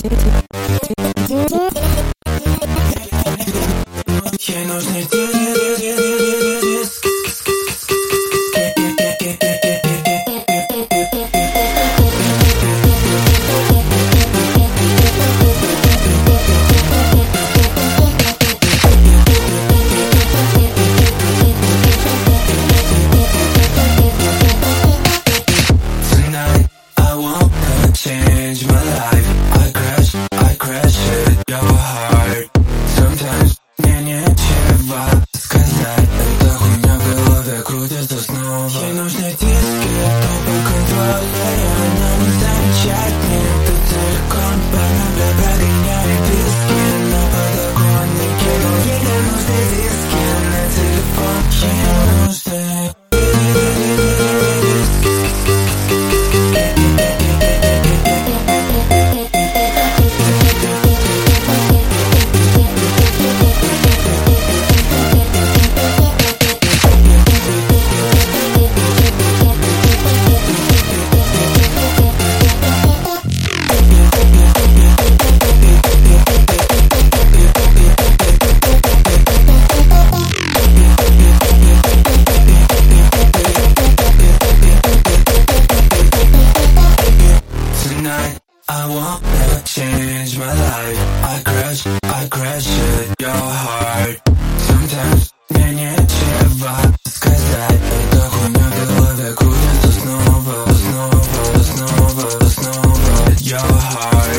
Ей нужны диск. Tonight I wanna change my life. I crash at your heart. Sometimes мне нечего сказать. Эта хуйня в голове крутится снова. Ей нужны диски, чтобы контроле. Она не замечает этот целиком. Понятно, прогоняет диски на подоконнике. Ей нужны диски на телефон. Ей нужны. Tonight I wanna change my life. I crash at your heart. Sometimes мне нечего сказать. Эта хуйня в голове крутится снова. Your heart.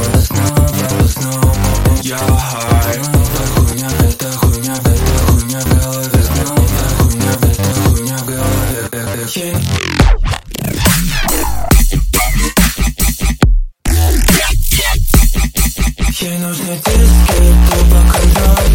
Your heart. Эта хуйня в голове. Хуйня в голове. Ей нужны диски, тупо контроль.